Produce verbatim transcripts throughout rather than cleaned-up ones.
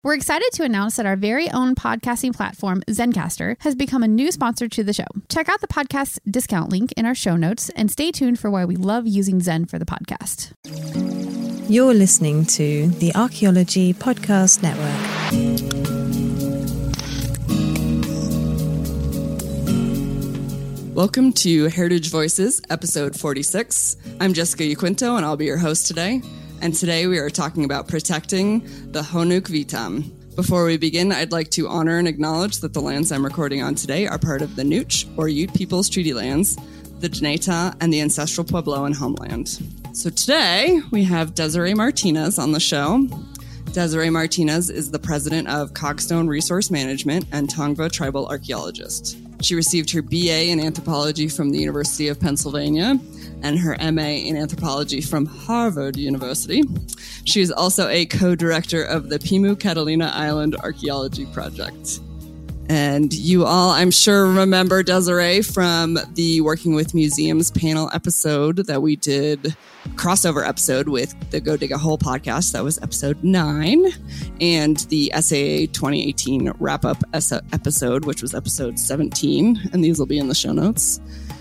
We're excited to announce that our very own podcasting platform, Zencastr, has become a new sponsor to the show. Check out the podcast discount link in our show notes and stay tuned for why we love using Zen for the podcast. You're listening to the Archaeology Podcast Network. Welcome to Heritage Voices, episode forty-six. I'm Jessica Yaquinto, and I'll be your host today. And today we are talking about protecting the Honuk Vitam. Before we begin, I'd like to honor and acknowledge that the lands I'm recording on today are part of the Nooch, or Ute Peoples Treaty Lands, the Dinétah, and the ancestral Puebloan homeland. So today we have Desiree Martinez on the show. Desiree Martinez is the president of Cogstone Resource Management and Tongva Tribal Archaeologist. She received her B A in anthropology from the University of Pennsylvania and her M A in anthropology from Harvard University. She is also a co-director of the Pimu Catalina Island Archaeology Project. And you all, I'm sure, remember Desiree from the Working with Museums panel episode that we did, crossover episode with the Go Dig a Hole podcast. That was episode nine. And the S A A twenty eighteen wrap-up episode, which was episode seventeen. And these will be in the show notes.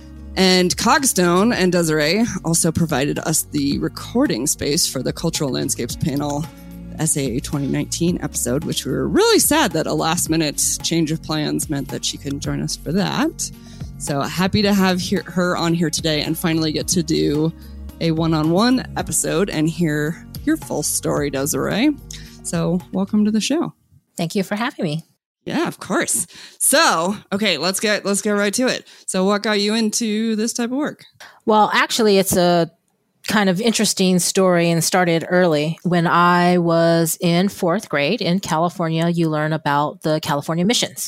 And Cogstone and Desiree also provided us the recording space for the Cultural Landscapes panel S A A twenty nineteen episode, which we were really sad that a last minute change of plans meant that she couldn't join us for that. So happy to have he- her on here today and finally get to do a one-on-one episode and hear your full story, Desiree. So welcome to the show. Thank you for having me. Yeah, of course. So, okay, let's get let's get right to it. So what got you into this type of work? Well, actually, it's a kind of interesting story and started early. When I was in fourth grade in California, you learn about the California missions.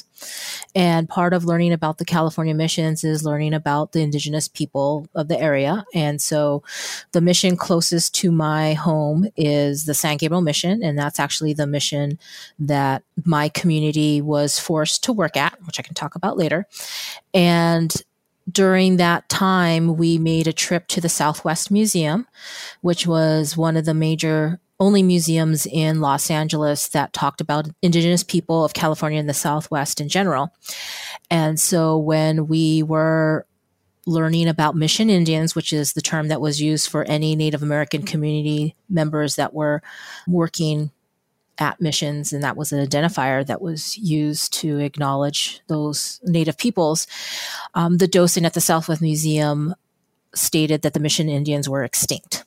And part of learning about the California missions is learning about the indigenous people of the area. And so the mission closest to my home is the San Gabriel mission. And that's actually the mission that my community was forced to work at, which I can talk about later. And during that time, we made a trip to the Southwest Museum, which was one of the major only museums in Los Angeles that talked about indigenous people of California and the Southwest in general. And so when we were learning about Mission Indians, which is the term that was used for any Native American community members that were working at missions, and that was an identifier that was used to acknowledge those Native peoples. Um, the docent at the Southwest Museum stated that the Mission Indians were extinct.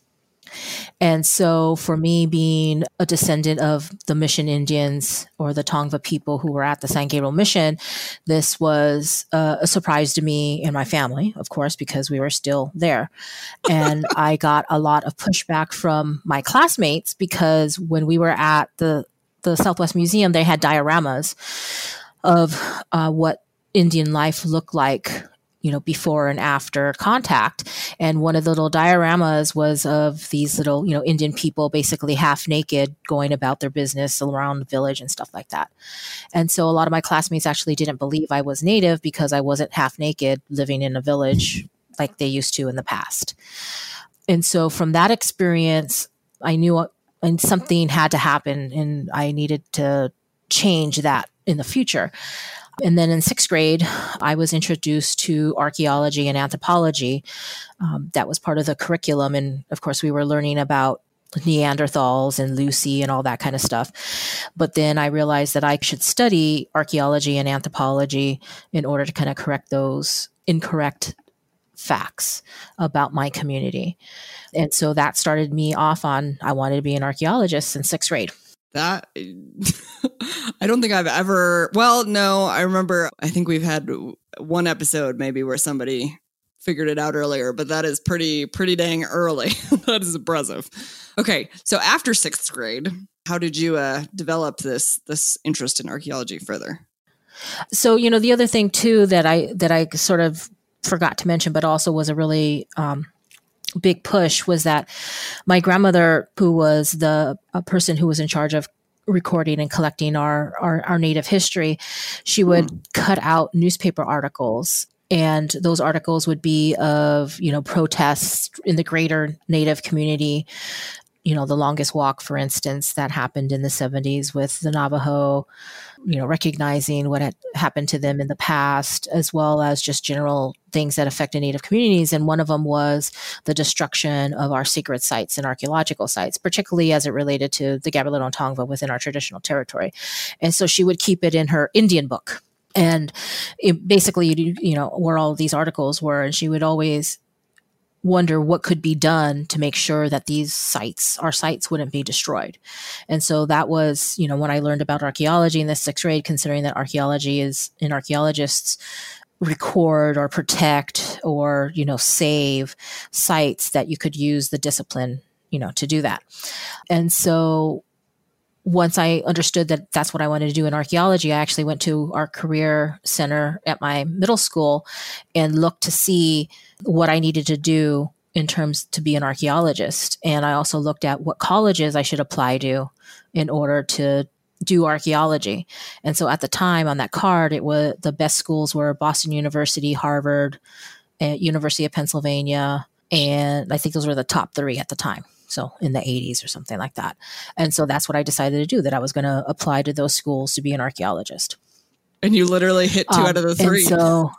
And so for me, being a descendant of the Mission Indians or the Tongva people who were at the San Gabriel mission, this was uh, a surprise to me and my family, of course, because we were still there. And I got a lot of pushback from my classmates because when we were at the, the Southwest Museum, they had dioramas of uh, what Indian life looked like, you know, before and after contact. And one of the little dioramas was of these little, you know, Indian people basically half naked going about their business around the village and stuff like that. And so a lot of my classmates actually didn't believe I was Native because I wasn't half naked living in a village like they used to in the past. And so from that experience, I knew and something had to happen and I needed to change that in the future. And then in sixth grade, I was introduced to archaeology and anthropology. Um, that was part of the curriculum. And of course, we were learning about Neanderthals and Lucy and all that kind of stuff. But then I realized that I should study archaeology and anthropology in order to kind of correct those incorrect facts about my community. And so that started me off on, I wanted to be an archaeologist in sixth grade. That, I don't think I've ever, well, no, I remember, I think we've had one episode maybe where somebody figured it out earlier, but that is pretty, pretty dang early. That is impressive. Okay. So after sixth grade, how did you uh, develop this, this interest in archaeology further? So, you know, the other thing too, that I, that I sort of forgot to mention, but also was a really, um, big push was that my grandmother, who was the a person who was in charge of recording and collecting our, our, our Native history, she would mm. cut out newspaper articles. And those articles would be of, you know, protests in the greater Native community you know, the longest walk, for instance, that happened in the seventies with the Navajo, you know, recognizing what had happened to them in the past, as well as just general things that affected Native communities. And one of them was the destruction of our sacred sites and archaeological sites, particularly as it related to the Gabrielino Tongva within our traditional territory. And so she would keep it in her Indian book. And it basically, you know, where all these articles were, and she would always wonder what could be done to make sure that these sites, our sites, wouldn't be destroyed. And so that was, you know, when I learned about archaeology in the sixth grade, considering that archaeology is, and archaeologists record or protect or, you know, save sites, that you could use the discipline, you know, to do that. And so once I understood that that's what I wanted to do in archaeology, I actually went to our career center at my middle school and looked to see what I needed to do in terms to be an archaeologist. And I also looked at what colleges I should apply to in order to do archaeology. And so at the time on that card, it was the best schools were Boston University, Harvard, uh, University of Pennsylvania. And I think those were the top three at the time. So in the eighties or something like that. And so that's what I decided to do, that I was going to apply to those schools to be an archaeologist. And you literally hit two um, out of the three. And so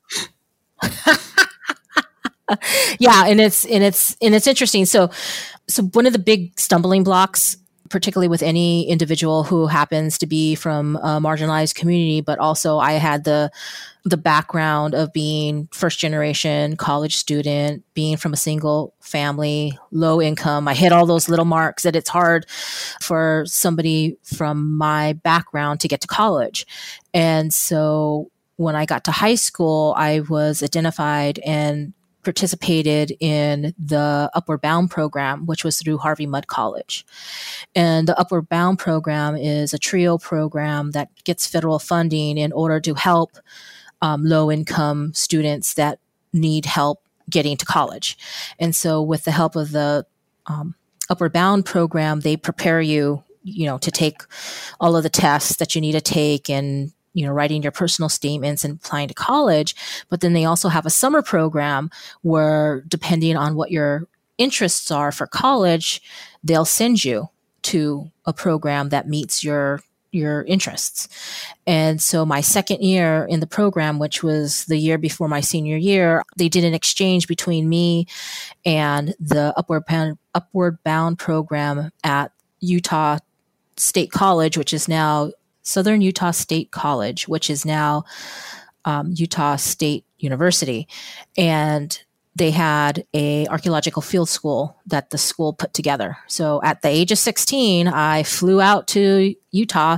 yeah, and it's and it's and it's interesting. So so one of the big stumbling blocks, particularly with any individual who happens to be from a marginalized community, but also I had the the background of being first generation college student, being from a single family, low income. I hit all those little marks that it's hard for somebody from my background to get to college. And so when I got to high school, I was identified and participated in the Upward Bound program, which was through Harvey Mudd College. And the Upward Bound program is a TRIO program that gets federal funding in order to help um, low-income students that need help getting to college. And so with the help of the um, Upward Bound program, they prepare you, you know, to take all of the tests that you need to take and you know, writing your personal statements and applying to college. But then they also have a summer program where, depending on what your interests are for college, they'll send you to a program that meets your your interests. And so my second year in the program, which was the year before my senior year, they did an exchange between me and the Upward Bound, Upward Bound program at Utah State College, which is now Southern Utah State College, which is now um, Utah State University. And they had a archaeological field school that the school put together. So at the age of sixteen, I flew out to Utah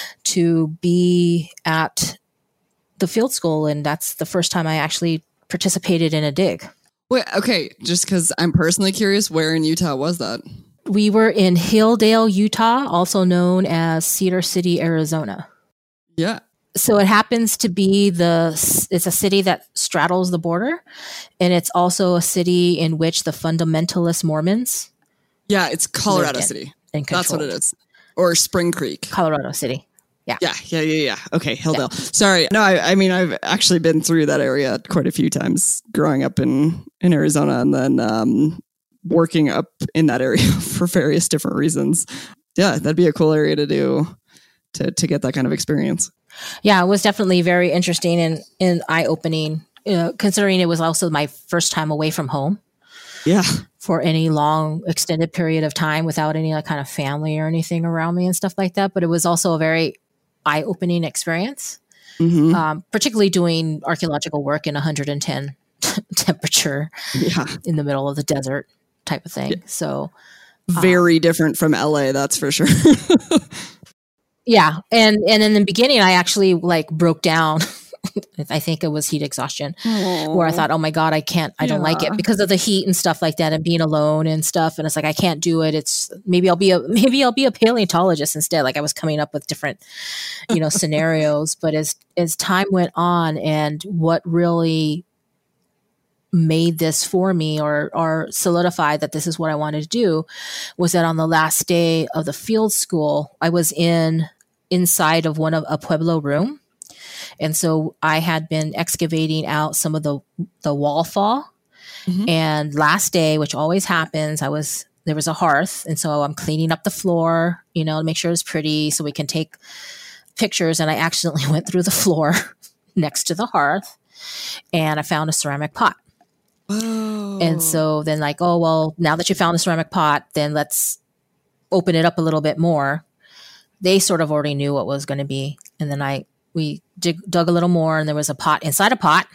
to be at the field school. And that's the first time I actually participated in a dig. Wait, okay. Just because I'm personally curious, where in Utah was that? We were in Hilldale, Utah, also known as Cedar City, Arizona. Yeah. So it happens to be the, it's a city that straddles the border. And it's also a city in which the fundamentalist Mormons. Yeah, it's Colorado City. That's what it is. Or Spring Creek. Colorado City. Yeah. Yeah, yeah, yeah, yeah. Okay, Hilldale. Yeah. Sorry. No, I, I mean, I've actually been through that area quite a few times growing up in, in Arizona. And then, um, working up in that area for various different reasons. Yeah, that'd be a cool area to do to to get that kind of experience. Yeah, it was definitely very interesting and, and eye-opening, uh, considering it was also my first time away from home. Yeah. For any long extended period of time without any like, kind of family or anything around me and stuff like that. But it was also a very eye-opening experience, mm-hmm. um, particularly doing archaeological work in one hundred ten temperature yeah. in the middle of the desert type of thing. Yeah. So very um, different from L A, that's for sure. yeah. And, and in the beginning, I actually like broke down. I think it was heat exhaustion. Aww. Where I thought, oh my God, I can't, I yeah. don't like it because of the heat and stuff like that and being alone and stuff. And it's like, I can't do it. It's maybe I'll be a, maybe I'll be a paleontologist instead. Like I was coming up with different, you know, scenarios, but as, as time went on and what really made this for me or or solidified that this is what I wanted to do was that on the last day of the field school, I was in inside of one of a Pueblo room. And so I had been excavating out some of the, the wall fall. Mm-hmm. And last day, which always happens, I was there was a hearth. And so I'm cleaning up the floor, you know, to make sure it's pretty so we can take pictures. And I accidentally went through the floor next to the hearth and I found a ceramic pot. Whoa. And so then like, oh, well, now that you found a ceramic pot, then let's open it up a little bit more. They sort of already knew what was going to be. And then I, we dig, dug a little more and there was a pot inside a pot.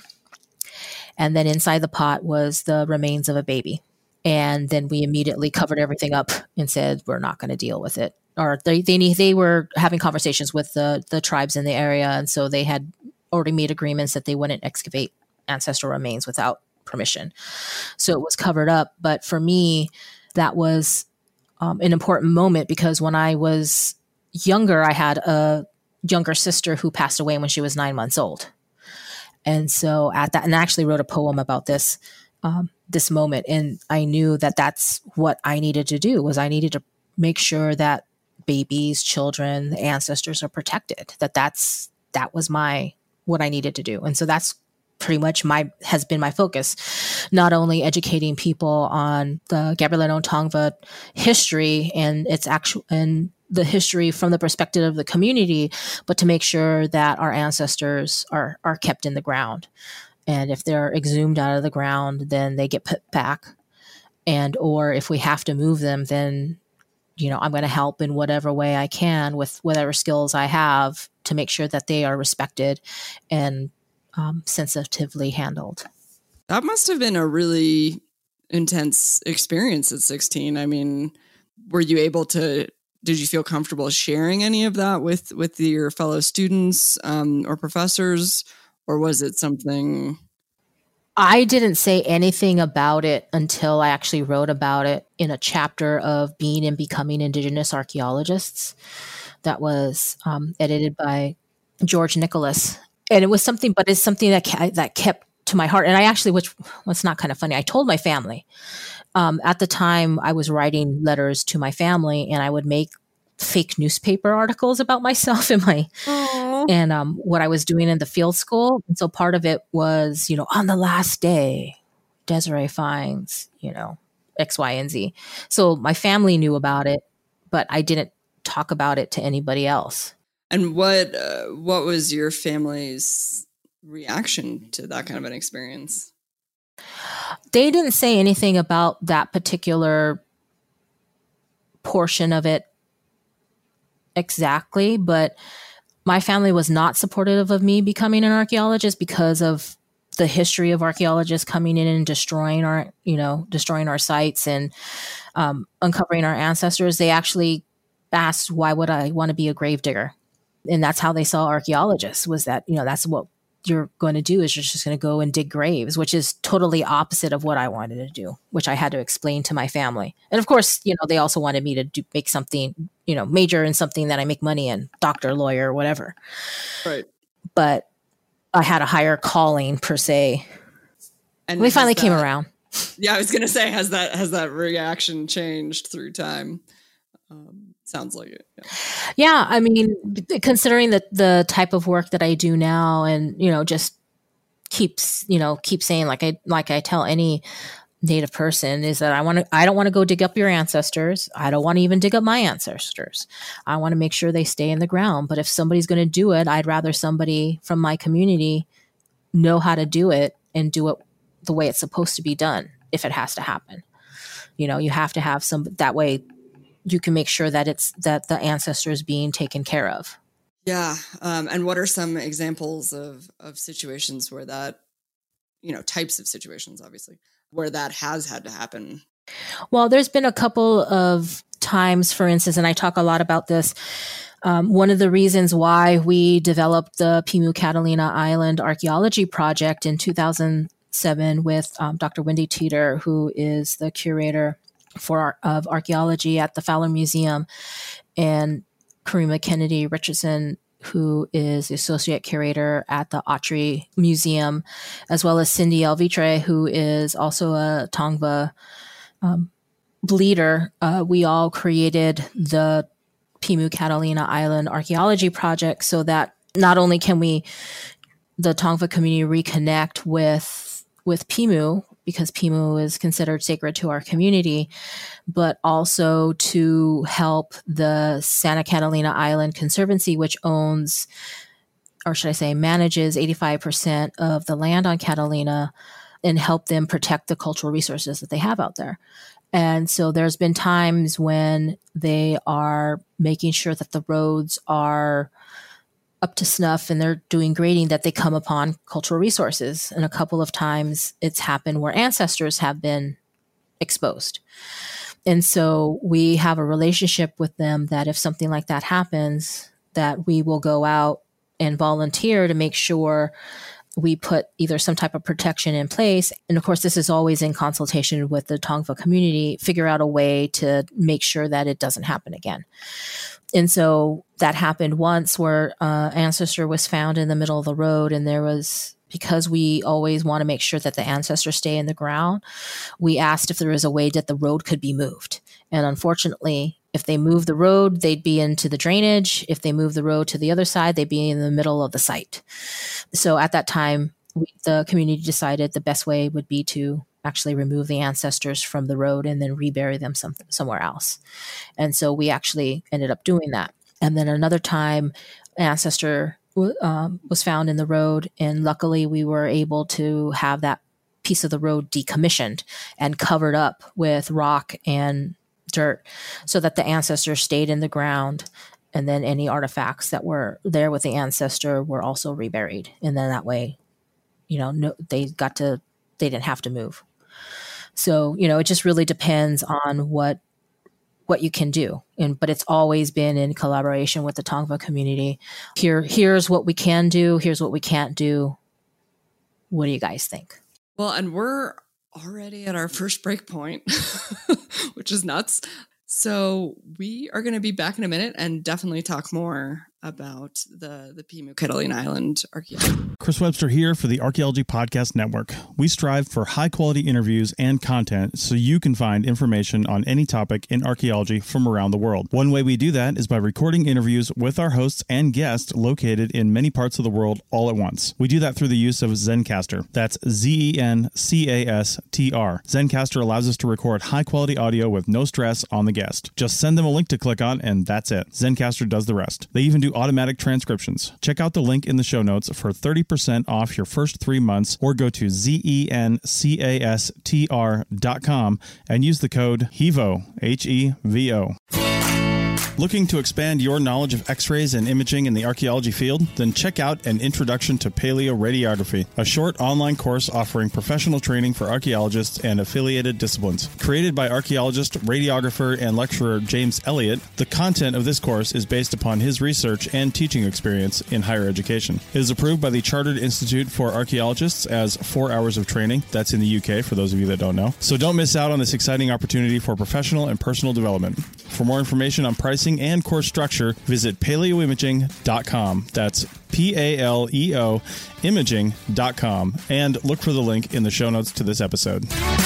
And then inside the pot was the remains of a baby. And then we immediately covered everything up and said, we're not going to deal with it. Or they, they they were having conversations with the, the tribes in the area. And so they had already made agreements that they wouldn't excavate ancestral remains without permission. So it was covered up. But for me, that was um, an important moment because when I was younger, I had a younger sister who passed away when she was nine months old. And so at that, and I actually wrote a poem about this, um, this moment. And I knew that that's what I needed to do was I needed to make sure that babies, children, ancestors are protected, that that's, that was my, what I needed to do. And so that's pretty much my, has been my focus, not only educating people on the Gabrielino Tongva history and its actual, and the history from the perspective of the community, but to make sure that our ancestors are, are kept in the ground. And if they're exhumed out of the ground, then they get put back. And, or if we have to move them, then, you know, I'm going to help in whatever way I can with whatever skills I have to make sure that they are respected and um, sensitively handled. That must have been a really intense experience at sixteen. I mean, were you able to, did you feel comfortable sharing any of that with, with your fellow students um, or professors, or was it something? I didn't say anything about it until I actually wrote about it in a chapter of Being and Becoming Indigenous Archaeologists that was um, edited by George Nicholas. And it was something, but it's something that ke- that kept to my heart. And I actually, which was not kind of funny, I told my family. Um, at the time, I was writing letters to my family, and I would make fake newspaper articles about myself and my Aww. and um, what I was doing in the field school. And so part of it was, you know, on the last day, Desiree finds, you know, X, Y, and Z. So my family knew about it, but I didn't talk about it to anybody else. And what uh, what was your family's reaction to that kind of an experience? They didn't say anything about that particular portion of it exactly, but my family was not supportive of me becoming an archaeologist because of the history of archaeologists coming in and destroying our, you know, destroying our sites and um, uncovering our ancestors. They actually asked, why would I want to be a grave digger? And that's how they saw archaeologists, was that, you know, that's what you're going to do, is you're just going to go and dig graves, which is totally opposite of what I wanted to do, which I had to explain to my family. And of course, you know, they also wanted me to do, make something, you know, major in something that I make money in, doctor, lawyer, whatever. Right. But I had a higher calling per se. And we finally that, came around. Yeah, I was going to say, has that, has that reaction changed through time? Um, sounds like it. Yeah. yeah, I mean, considering the the type of work that I do now, and you know, just keeps you know keep saying like I like I tell any Native person is that I want to I don't want to go dig up your ancestors. I don't want to even dig up my ancestors. I want to make sure they stay in the ground. But if somebody's going to do it, I'd rather somebody from my community know how to do it and do it the way it's supposed to be done. If it has to happen, you know, you have to have some that way. You can make sure that it's that the ancestor is being taken care of. Yeah. Um, and what are some examples of, of situations where that, you know, types of situations, obviously, where that has had to happen? Well, there's been a couple of times, for instance, and I talk a lot about this. Um, one of the reasons why we developed the Pimu Catalina Island Archaeology Project in two thousand seven with um, Doctor Wendy Teeter, who is the curator for of archaeology at the Fowler Museum, and Karima Kennedy Richardson, who is the associate curator at the Autry Museum, as well as Cindy Alvitre, who is also a Tongva um, leader. Uh, we all created the Pimu Catalina Island Archaeology Project so that not only can we, the Tongva community, reconnect with with Pimu, because Pimu is considered sacred to our community, but also to help the Santa Catalina Island Conservancy, which owns, or should I say manages eighty-five percent of the land on Catalina, and help them protect the cultural resources that they have out there. And so there's been times when they are making sure that the roads are up to snuff and they're doing grading, that they come upon cultural resources. And a couple of times it's happened where ancestors have been exposed. And so we have a relationship with them that if something like that happens, that we will go out and volunteer to make sure we put either some type of protection in place. And of course, this is always in consultation with the Tongva community, figure out a way to make sure that it doesn't happen again. And so that happened once where uh, ancestor was found in the middle of the road. And there was, because we always want to make sure that the ancestors stay in the ground, we asked if there was a way that the road could be moved. And unfortunately, if they move the road, they'd be into the drainage. If they move the road to the other side, they'd be in the middle of the site. So at that time, we, the community decided the best way would be to actually remove the ancestors from the road and then rebury them some, somewhere else. And so we actually ended up doing that. And then another time, an ancestor um, was found in the road, and luckily we were able to have that piece of the road decommissioned and covered up with rock and dirt so that the ancestor stayed in the ground, and then any artifacts that were there with the ancestor were also reburied. And then that way, you know, no, they got to, they didn't have to move. So, you know, it just really depends on what, what you can do. And, but it's always been in collaboration with the Tongva community. Here, here's what we can do. Here's what we can't do. What do you guys think? Well, and we're already at our first break point, which is nuts. So we are going to be back in a minute and definitely talk more about the, the Pimu Catalina Island archaeology. Chris Webster here for the Archaeology Podcast Network. We strive for high-quality interviews and content so you can find information on any topic in archaeology from around the world. One way we do that is by recording interviews with our hosts and guests located in many parts of the world all at once. We do that through the use of Zencastr. That's Z E N C A S T R. Zencastr allows us to record high-quality audio with no stress on the guest. Just send them a link to click on, and that's it. Zencastr does the rest. They even do automatic transcriptions. Check out the link in the show notes for thirty percent off your first three months, or go to Z E N C A S T R dot com and use the code HEVO, H E V O. Looking to expand your knowledge of X-rays and imaging in the archaeology field? Then check out An Introduction to Paleoradiography, a short online course offering professional training for archaeologists and affiliated disciplines. Created by archaeologist, radiographer, and lecturer James Elliott, the content of this course is based upon his research and teaching experience in higher education. It is approved by the Chartered Institute for Archaeologists as four hours of training. That's in the U K, for those of you that don't know. So don't miss out on this exciting opportunity for professional and personal development. For more information on pricing and course structure, visit paleoimaging dot com. That's P A L E O imaging dot com. And look for the link in the show notes to this episode.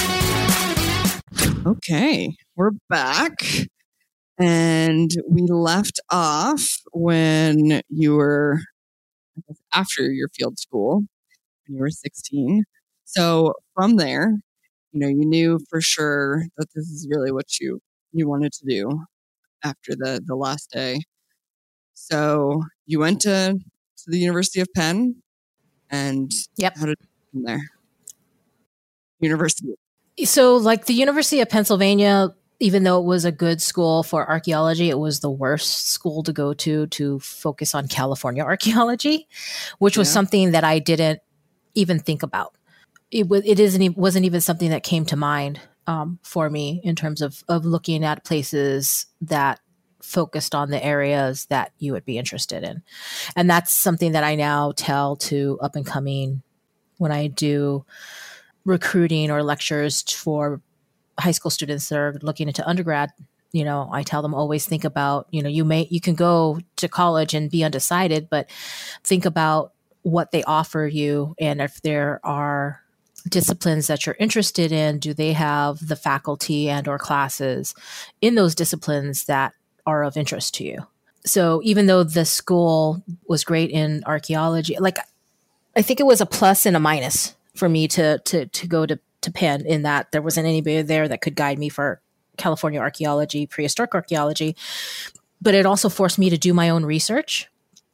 Okay, we're back. And we left off when you were, I guess, after your field school, when you were sixteen. So from there, you know, you knew for sure that this is really what you, you wanted to do after the, the last day. So you went to, to the University of Penn, and yep. How did you get from there? University. So like the University of Pennsylvania, even though it was a good school for archaeology, it was the worst school to go to to focus on California archaeology, which was yeah. something that I didn't even think about. It was it isn't it wasn't even something that came to mind um, for me in terms of of looking at places that focused on the areas that you would be interested in. And that's something that I now tell to up and coming when I do recruiting or lectures for high school students that are looking into undergrad. You know, I tell them always think about, you know, you may, you can go to college and be undecided, but think about what they offer you. And if there are disciplines that you're interested in, do they have the faculty and or classes in those disciplines that are of interest to you? So even though the school was great in archaeology, like I think it was a plus and a minus for me to to to go to to Penn in that there wasn't anybody there that could guide me for California archaeology, prehistoric archaeology. But it also forced me to do my own research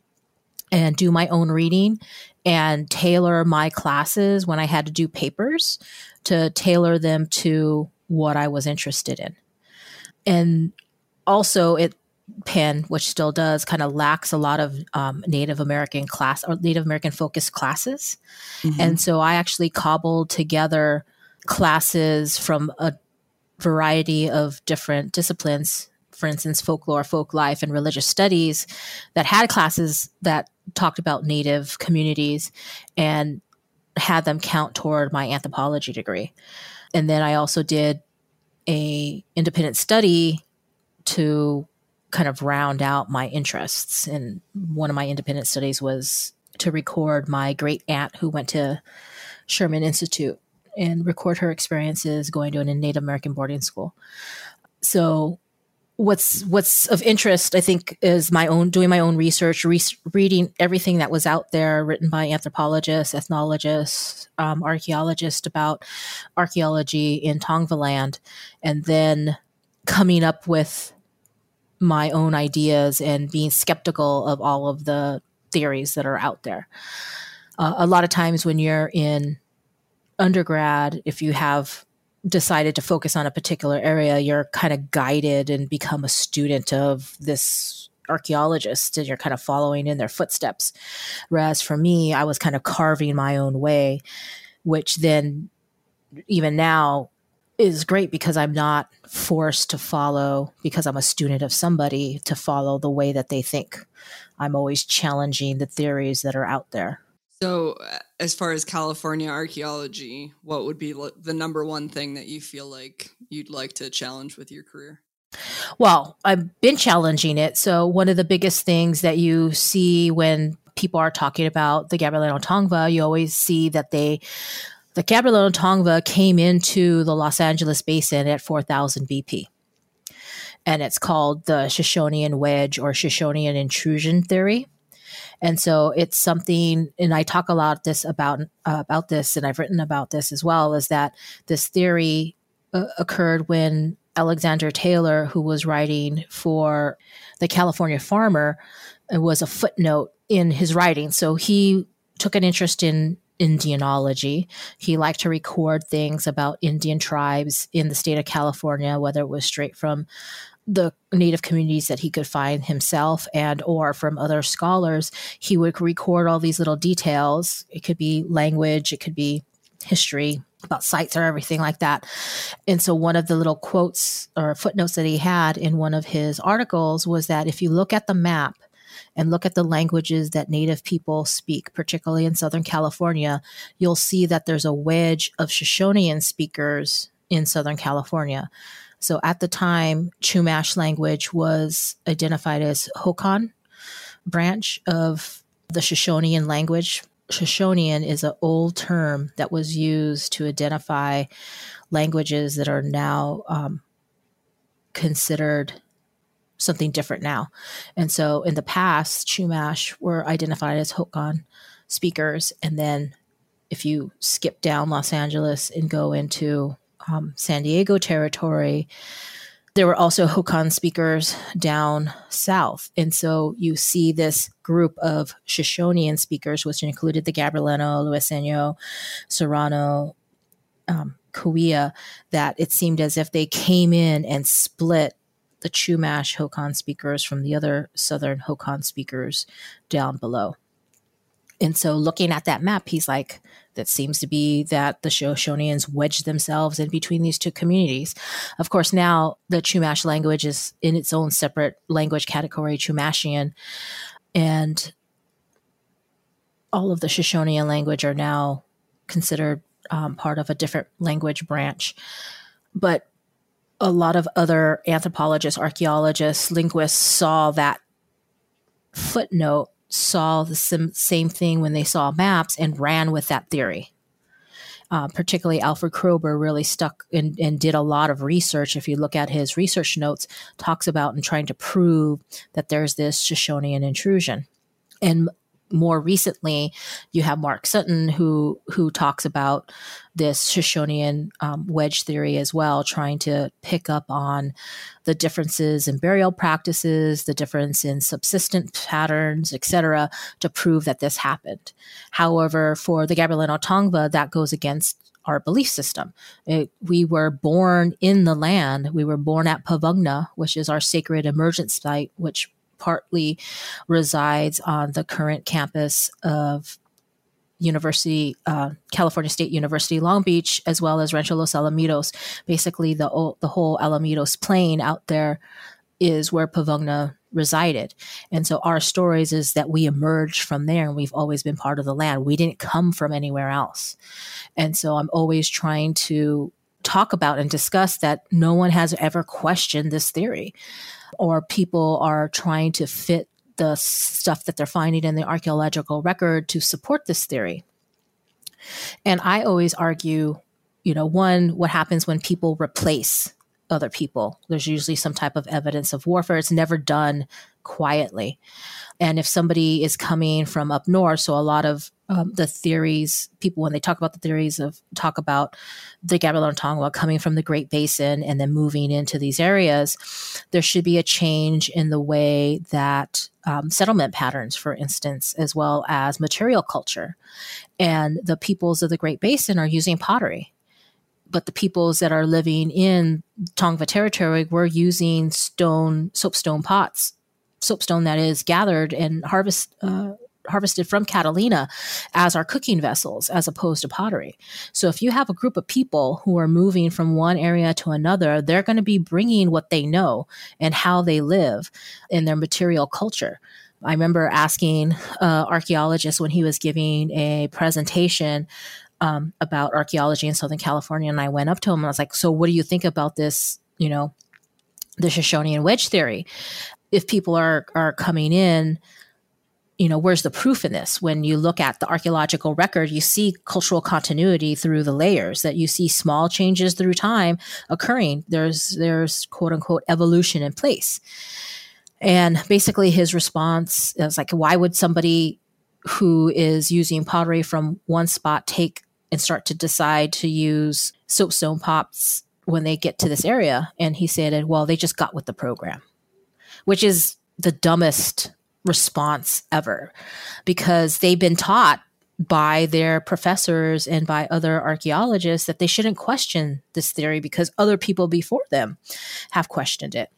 and do my own reading and tailor my classes when I had to do papers to tailor them to what I was interested in. And also it Penn, which still does, kind of lacks a lot of um, Native American class or Native American focused classes. Mm-hmm. And so I actually cobbled together classes from a variety of different disciplines, for instance, folklore, folk life, and religious studies that had classes that talked about Native communities and had them count toward my anthropology degree. And then I also did a independent study to kind of round out my interests. And one of my independent studies was to record my great aunt who went to Sherman Institute and record her experiences going to a Native American boarding school. So what's what's of interest, I think, is my own doing my own research, re- reading everything that was out there written by anthropologists, ethnologists, um, archaeologists about archaeology in Tongva land, and then coming up with my own ideas and being skeptical of all of the theories that are out there. Uh, a lot of times when you're in undergrad, if you have decided to focus on a particular area, you're kind of guided and become a student of this archaeologist and you're kind of following in their footsteps. Whereas for me, I was kind of carving my own way, which then even now is great because I'm not forced to follow, because I'm a student of somebody, to follow the way that they think. I'm always challenging the theories that are out there. So as far as California archaeology, what would be the number one thing that you feel like you'd like to challenge with your career? Well, I've been challenging it. So one of the biggest things that you see when people are talking about the Gabrielino Tongva, you always see that they The Gabrielino Tongva came into the Los Angeles basin at four thousand B P. And it's called the Shoshonean wedge or Shoshonean intrusion theory. And so it's something, and I talk a lot this about, uh, about this, and I've written about this as well, is that this theory uh, occurred when Alexander Taylor, who was writing for the California Farmer, it was a footnote in his writing. So he took an interest in Indianology. He liked to record things about Indian tribes in the state of California, whether it was straight from the native communities that he could find himself and or from other scholars. He would record all these little details. It could be language, it could be history about sites or everything like that. And so one of the little quotes or footnotes that he had in one of his articles was that if you look at the map and look at the languages that Native people speak, particularly in Southern California, you'll see that there's a wedge of Shoshonean speakers in Southern California. So at the time, Chumash language was identified as Hokan branch of the Shoshonean language. Shoshonean is an old term that was used to identify languages that are now um, considered something different now. And so in the past, Chumash were identified as Hokan speakers. And then if you skip down Los Angeles and go into um, San Diego territory, there were also Hokan speakers down south. And so you see this group of Shoshonean speakers, which included the Gabrielino, Luiseno, Serrano, um, Cahuilla, that it seemed as if they came in and split the Chumash Hokan speakers from the other Southern Hokan speakers down below. And so looking at that map, he's like, that seems to be that the Shoshoneans wedged themselves in between these two communities. Of course, now the Chumash language is in its own separate language category, Chumashian, and all of the Shoshonean language are now considered um, part of a different language branch. But a lot of other anthropologists, archaeologists, linguists saw that footnote, saw the sim- same thing when they saw maps and ran with that theory. Uh, particularly Alfred Kroeber really stuck and, and did a lot of research. If you look at his research notes, talks about and trying to prove that there's this Shoshonean intrusion. And more recently, you have Mark Sutton, who who talks about this Shoshonean um, wedge theory as well, trying to pick up on the differences in burial practices, the difference in subsistent patterns, et cetera, to prove that this happened. However, for the Gabrielino Tongva, that goes against our belief system. It, we were born in the land. We were born at Pavungna, which is our sacred emergence site, which partly resides on the current campus of University, uh, California State University, Long Beach, as well as Rancho Los Alamitos. Basically, the the whole Alamitos plain out there is where Pavungna resided. And so our stories is that we emerged from there, and we've always been part of the land. We didn't come from anywhere else. And so I'm always trying to talk about and discuss that no one has ever questioned this theory, or people are trying to fit the stuff that they're finding in the archaeological record to support this theory. And I always argue, you know, one, what happens when people replace other people? There's usually some type of evidence of warfare. It's never done quietly. And if somebody is coming from up north, so a lot of um, the theories, people, when they talk about the theories of, talk about the Gabrielino Tongva coming from the Great Basin and then moving into these areas, there should be a change in the way that um, settlement patterns, for instance, as well as material culture. And the peoples of the Great Basin are using pottery. But the peoples that are living in Tongva territory were using stone, soapstone pots, soapstone that is gathered and harvest, uh, harvested from Catalina as our cooking vessels, as opposed to pottery. So if you have a group of people who are moving from one area to another, they're going to be bringing what they know and how they live in their material culture. I remember asking an archaeologist when he was giving a presentation Um, about archaeology in Southern California. And I went up to him and I was like, so what do you think about this, you know, the Shoshonean wedge theory? If people are, are coming in, you know, where's the proof in this? When you look at the archaeological record, you see cultural continuity through the layers, that you see small changes through time occurring. There's, there's quote unquote evolution in place. And basically his response is like, why would somebody who is using pottery from one spot take and start to decide to use soapstone pots when they get to this area? And he said, well, they just got with the program, which is the dumbest response ever, because they've been taught by their professors and by other archaeologists that they shouldn't question this theory because other people before them have questioned it.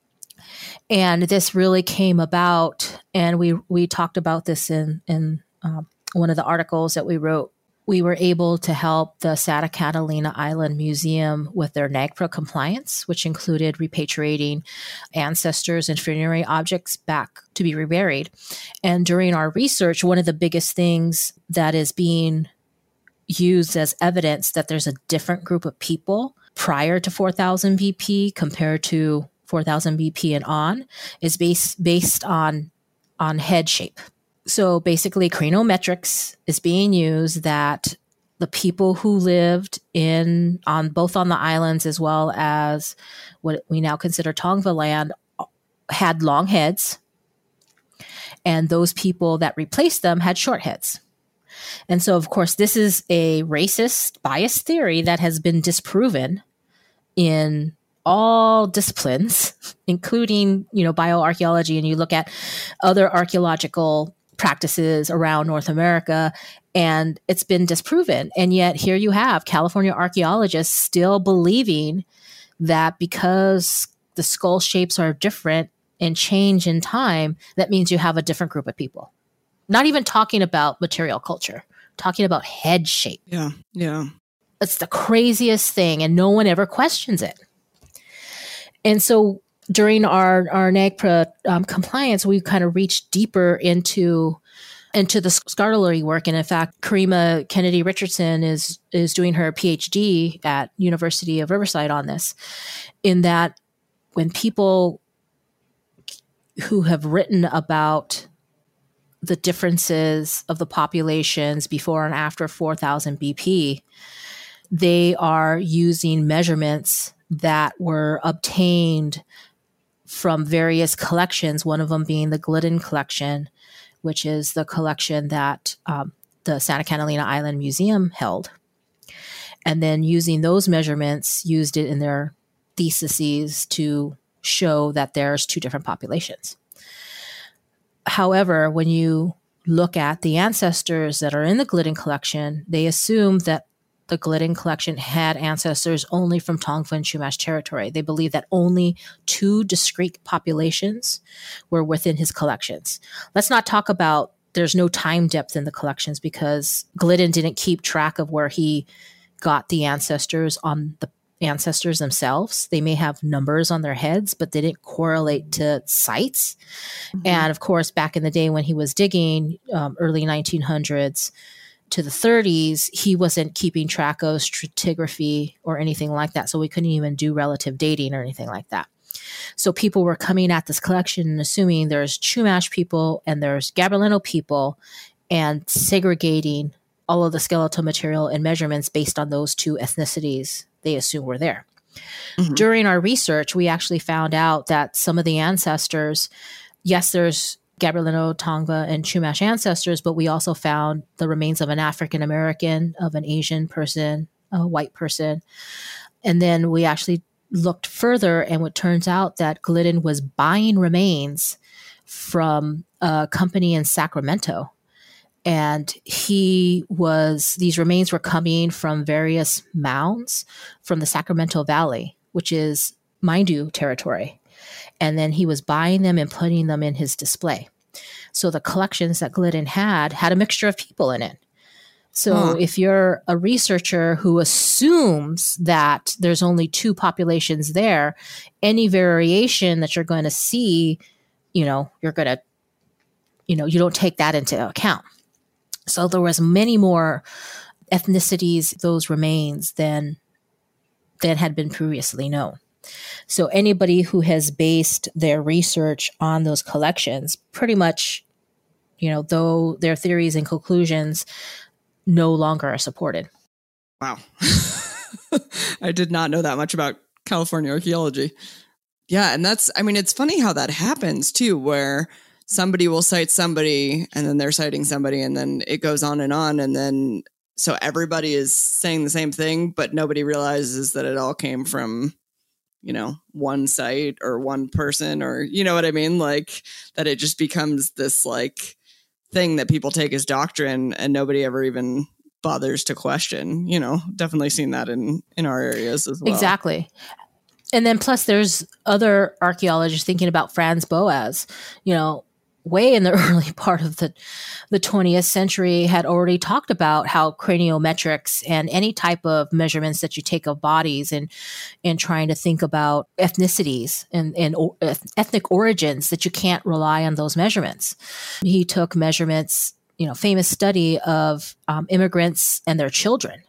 And this really came about, and we we talked about this in, in um, one of the articles that we wrote. We were able to help the Santa Catalina Island Museum with their NAGPRA compliance, which included repatriating ancestors and funerary objects back to be reburied. And during our research, one of the biggest things that is being used as evidence that there's a different group of people prior to four thousand B P compared to four thousand B P and on is based based on on head shape. So basically, cranometrics is being used that the people who lived in on both on the islands as well as what we now consider Tongva land had long heads, and those people that replaced them had short heads. And so, of course, this is a racist, biased theory that has been disproven in all disciplines, including, you know, bioarchaeology. And you look at other archaeological practices around North America, and it's been disproven. And yet here you have California archaeologists still believing that because the skull shapes are different and change in time, that means you have a different group of people. Not even talking about material culture, talking about head shape. Yeah, yeah. It's the craziest thing, and no one ever questions it. And so during our, our NAGPRA um, compliance, we kind of reached deeper into into the scholarly work. And in fact, Karima Kennedy Richardson is is doing her PhD at University of Riverside on this, in that when people who have written about the differences of the populations before and after four thousand B P, they are using measurements that were obtained from various collections, one of them being the Glidden collection, which is the collection that um, the Santa Catalina Island Museum held. And then using those measurements, used it in their theses to show that there's two different populations. However, when you look at the ancestors that are in the Glidden collection, they assume that the Glidden collection had ancestors only from Tongva and Chumash territory. They believe that only two discrete populations were within his collections. Let's not talk about there's no time depth in the collections, because Glidden didn't keep track of where he got the ancestors on the ancestors themselves. They may have numbers on their heads, but they didn't correlate to sites. Mm-hmm. And of course, back in the day when he was digging, um, early nineteen hundreds to the thirties, he wasn't keeping track of stratigraphy or anything like that. So we couldn't even do relative dating or anything like that. So people were coming at this collection and assuming there's Chumash people and there's Gabrielino people, and segregating all of the skeletal material and measurements based on those two ethnicities they assume were there. Mm-hmm. During our research, we actually found out that some of the ancestors, yes, there's Gabrielino, Tongva, and Chumash ancestors, but we also found the remains of an African American, of an Asian person, a white person. And then we actually looked further, and it turns out that Glidden was buying remains from a company in Sacramento. And he was, these remains were coming from various mounds from the Sacramento Valley, which is Maindu territory. And then he was buying them and putting them in his display. So the collections that Glidden had had a mixture of people in it. So huh. if you're a researcher who assumes that there's only two populations there, any variation that you're going to see, you know, you're going to, you know, you don't take that into account. So there was many more ethnicities, those remains, than, than had been previously known. So anybody who has based their research on those collections, pretty much, you know, though their theories and conclusions no longer are supported. Wow. I did not know that much about California archaeology. Yeah, and that's, I mean, it's funny how that happens too, where somebody will cite somebody and then they're citing somebody and then it goes on and on. And then, so everybody is saying the same thing, but nobody realizes that it all came from, you know, one site or one person, or, you know what I mean? Like that it just becomes this like thing that people take as doctrine and nobody ever even bothers to question. You know, definitely seen that in, in our areas as well. Exactly. And then plus there's other archaeologists thinking about Franz Boas, you know, way in the early part of the, the twentieth century had already talked about how craniometrics and any type of measurements that you take of bodies and, and trying to think about ethnicities and, and o- ethnic origins, that you can't rely on those measurements. He took measurements, you know, famous study of um, immigrants and their children.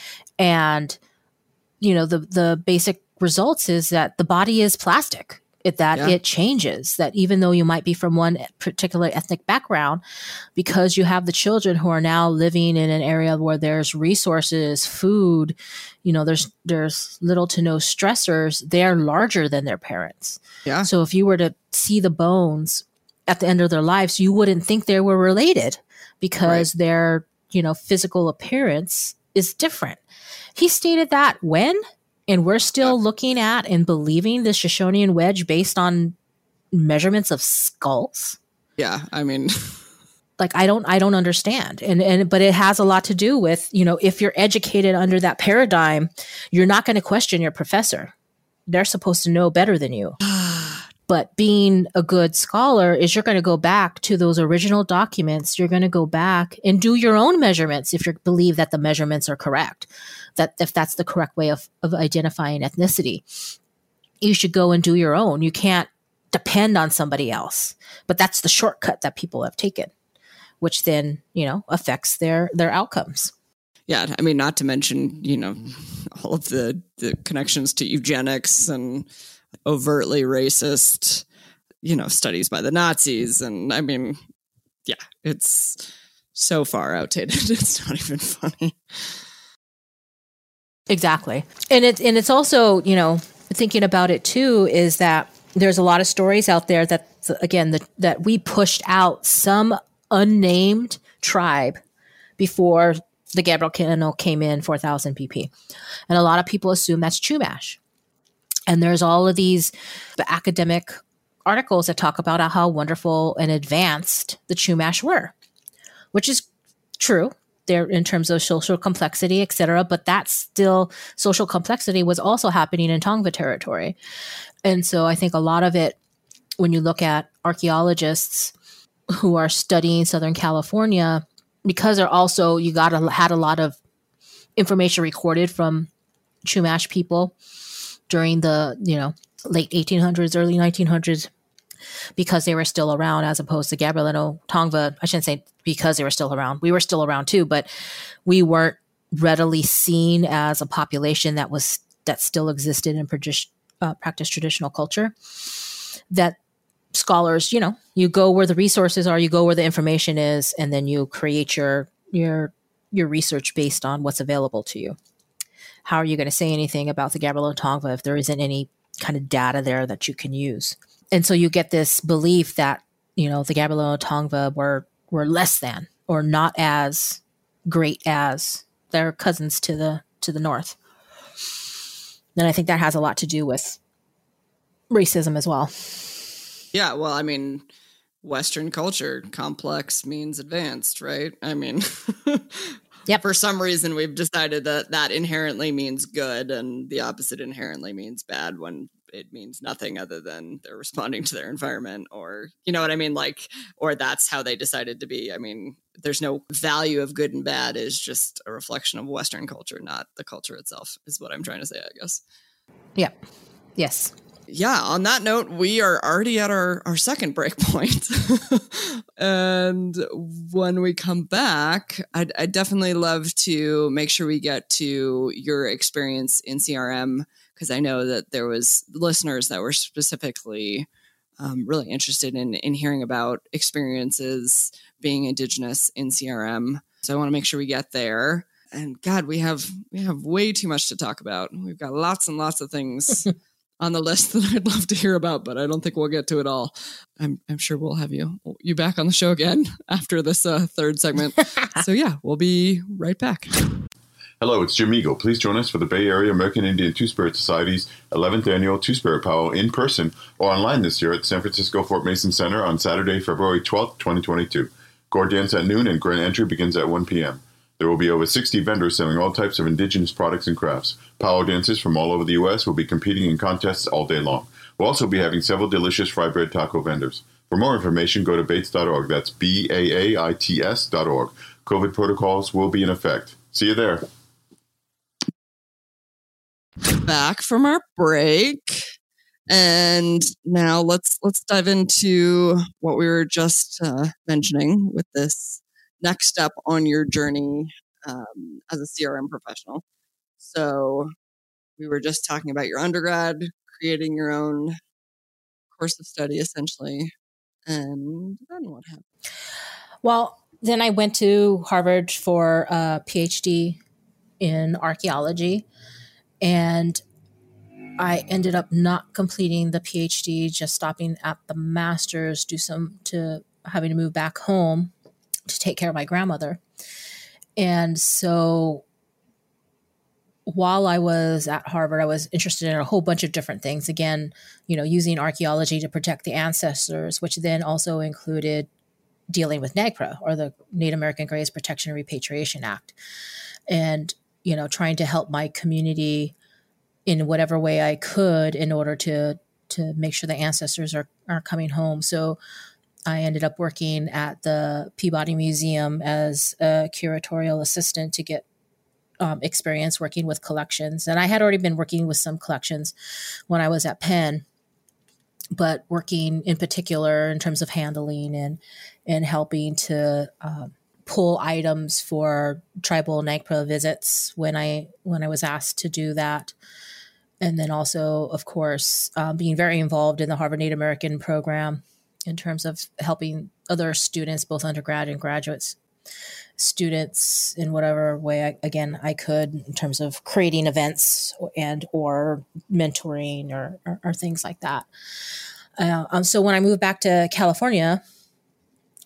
And, you know, the, the basic results is that the body is plastic. It, that yeah. it changes, that even though you might be from one particular ethnic background, because you have the children who are now living in an area where there's resources, food, you know, there's there's little to no stressors, they're larger than their parents. Yeah. So if you were to see the bones at the end of their lives, you wouldn't think they were related because right. their, you know, physical appearance is different. He stated that when? And we're still yeah. looking at and believing the Shoshonian wedge based on measurements of skulls. Yeah, I mean, like I don't, I don't understand. And and but it has a lot to do with, you know, if you're educated under that paradigm, you're not going to question your professor. They're supposed to know better than you. But being a good scholar is you're going to go back to those original documents. You're going to go back and do your own measurements if you believe that the measurements are correct, that if that's the correct way of, of identifying ethnicity. You should go and do your own. You can't depend on somebody else. But that's the shortcut that people have taken, which then, you know, affects their, their outcomes. Yeah, I mean, not to mention, you know, all of the, the connections to eugenics and overtly racist, you know, studies by the Nazis. And I mean, yeah, it's so far outdated. It's not even funny. Exactly. And it, and it's also, you know, thinking about it too, is that there's a lot of stories out there that, again, that, that we pushed out some unnamed tribe before the Gabriel Canoe came in four thousand B P. And a lot of people assume that's Chumash. And there's all of these academic articles that talk about how wonderful and advanced the Chumash were, which is true. There in terms of social complexity, et cetera. But that still, social complexity was also happening in Tongva territory. And so I think a lot of it, when you look at archaeologists who are studying Southern California, because they're also, you got a, had a lot of information recorded from Chumash people during the, you know, late eighteen hundreds, early nineteen hundreds, because they were still around, as opposed to Gabrielino Tongva. I shouldn't say because they were still around. We were still around too, but we weren't readily seen as a population that was that still existed and practiced uh, practiced traditional culture. That scholars, you know, you go where the resources are, you go where the information is, and then you create your your your research based on what's available to you. How are you going to say anything about the Gabrielino Tongva if there isn't any kind of data there that you can use? And so you get this belief that, you know, the Gabrielino Tongva were were less than or not as great as their cousins to the to the north. And I think that has a lot to do with racism as well. Yeah, well, I mean, Western culture, complex means advanced, right? I mean, yep. For some reason, we've decided that that inherently means good and the opposite inherently means bad when it means nothing other than they're responding to their environment, or, you know what I mean? Like, or that's how they decided to be. I mean, there's no value of good and bad, is just a reflection of Western culture, not the culture itself, is what I'm trying to say, I guess. Yep. Yes. Yeah, on that note, we are already at our, our second break point. And when we come back, I'd, I'd definitely love to make sure we get to your experience in C R M, because I know that there was listeners that were specifically um, really interested in, in hearing about experiences being Indigenous in C R M. So I want to make sure we get there. And God, we have we have way too much to talk about. We've got lots and lots of things on the list that I'd love to hear about, but I don't think we'll get to it all. I'm, I'm sure we'll have you you back on the show again after this uh, third segment. So yeah, we'll be right back. Hello, it's Jim Eagle. Please join us for the Bay Area American Indian Two-Spirit Society's eleventh Annual Two-Spirit Powwow in person or online this year at San Francisco Fort Mason Center on Saturday, February twelfth, twenty twenty-two. Gore dance at noon and grand entry begins at one p.m. There will be over sixty vendors selling all types of indigenous products and crafts. Powwow dancers from all over the U S will be competing in contests all day long. We'll also be having several delicious fry bread taco vendors. For more information, go to bates dot org. That's B A A I T S dot org. COVID protocols will be in effect. See you there. Back from our break. And now let's let's dive into what we were just uh, mentioning with this next step on your journey um, as a C R M professional. So we were just talking about your undergrad, creating your own course of study, essentially. And then what happened? Well, then I went to Harvard for a PhD in archaeology, and I ended up not completing the PhD, just stopping at the master's, due some to having to move back home to take care of my grandmother. And so while I was at Harvard, I was interested in a whole bunch of different things. Again, you know, using archaeology to protect the ancestors, which then also included dealing with NAGPRA, or the Native American Graves Protection and Repatriation Act. And, you know, trying to help my community in whatever way I could in order to to make sure the ancestors are, are coming home. So I ended up working at the Peabody Museum as a curatorial assistant to get um, experience working with collections. And I had already been working with some collections when I was at Penn, but working in particular in terms of handling and, and helping to um, pull items for tribal NAGPRA visits when I, when I was asked to do that. And then also, of course, um, being very involved in the Harvard Native American program in terms of helping other students, both undergrad and graduates, students in whatever way, I, again, I could, in terms of creating events and or mentoring or, or, or things like that. Uh, um, so when I moved back to California,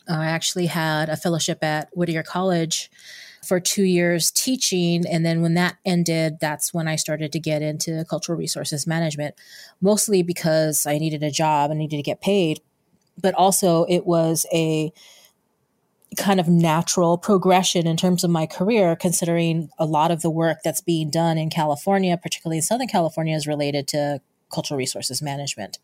I actually had a fellowship at Whittier College for two years teaching. And then when that ended, that's when I started to get into cultural resources management, mostly because I needed a job and needed to get paid. But also it was a kind of natural progression in terms of my career, considering a lot of the work that's being done in California, particularly in Southern California, is related to cultural resources management.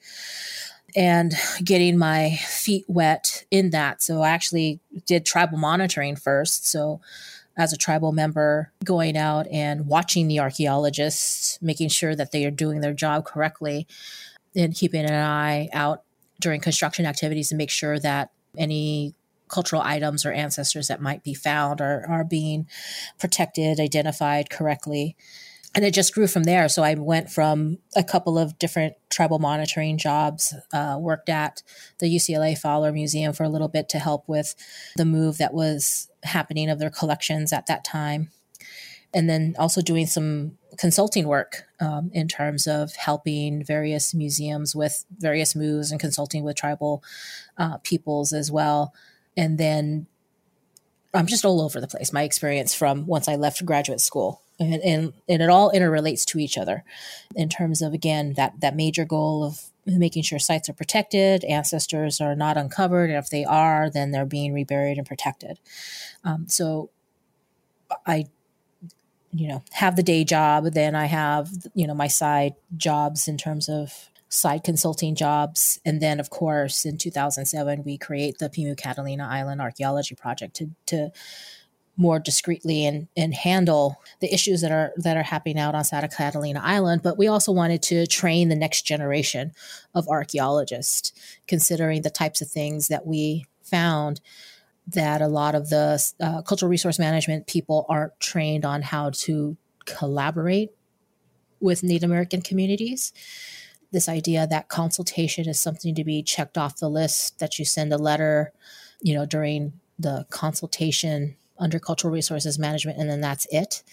And getting my feet wet in that. So I actually did tribal monitoring first. So as a tribal member, going out and watching the archaeologists, making sure that they are doing their job correctly, and keeping an eye out during construction activities to make sure that any cultural items or ancestors that might be found are, are being protected, identified correctly. And it just grew from there. So I went from a couple of different tribal monitoring jobs, uh, worked at the U C L A Fowler Museum for a little bit to help with the move that was happening of their collections at that time. And then also doing some consulting work um, in terms of helping various museums with various moves and consulting with tribal uh, peoples as well. And then I'm just all over the place, my experience from once I left graduate school. And, and, and it all interrelates to each other in terms of, again, that, that major goal of making sure sites are protected, ancestors are not uncovered, and if they are, then they're being reburied and protected. Um, so I, you know, have the day job, then I have, you know, my side jobs in terms of side consulting jobs. And then, of course, in two thousand seven, we create the Pimu Catalina Island Archaeology Project to, to more discreetly and, and handle the issues that are that are happening out on Santa Catalina Island. But we also wanted to train the next generation of archaeologists, considering the types of things that we found that a lot of the uh, cultural resource management people aren't trained on how to collaborate with Native American communities. This idea that consultation is something to be checked off the list, that you send a letter, you know, during the consultation under cultural resources management, and then that's it.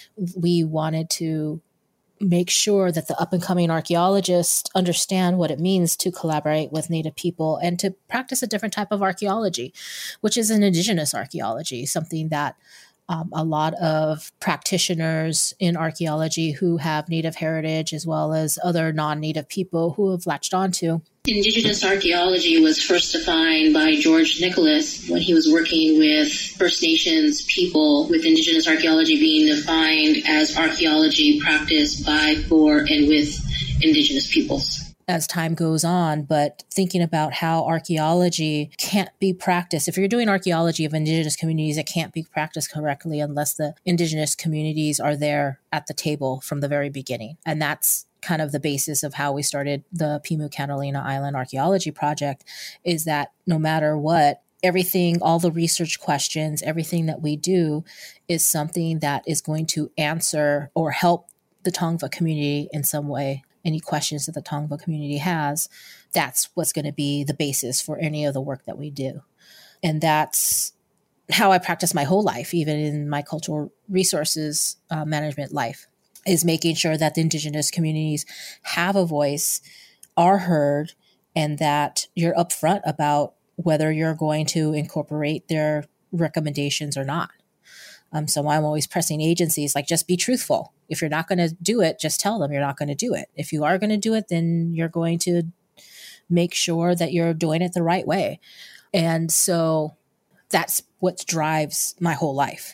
We wanted to make sure that the up and coming archaeologists understand what it means to collaborate with Native people and to practice a different type of archaeology, which is an indigenous archaeology, something that Um, a lot of practitioners in archaeology who have Native heritage, as well as other non-Native people who have latched onto. Indigenous archaeology was first defined by George Nicholas when he was working with First Nations people, with indigenous archaeology being defined as archaeology practiced by, for, and with indigenous peoples. As time goes on, but thinking about how archaeology can't be practiced. If you're doing archaeology of indigenous communities, it can't be practiced correctly unless the indigenous communities are there at the table from the very beginning. And that's kind of the basis of how we started the Pimu Catalina Island Archaeology Project, is that no matter what, everything, all the research questions, everything that we do is something that is going to answer or help the Tongva community in some way. Any questions that the Tongva community has, that's what's going to be the basis for any of the work that we do. And that's how I practice my whole life, even in my cultural resources uh, management life, is making sure that the indigenous communities have a voice, are heard, and that you're upfront about whether you're going to incorporate their recommendations or not. Um, so I'm always pressing agencies, like, just be truthful. If you're not going to do it, just tell them you're not going to do it. If you are going to do it, then you're going to make sure that you're doing it the right way. And so that's what drives my whole life,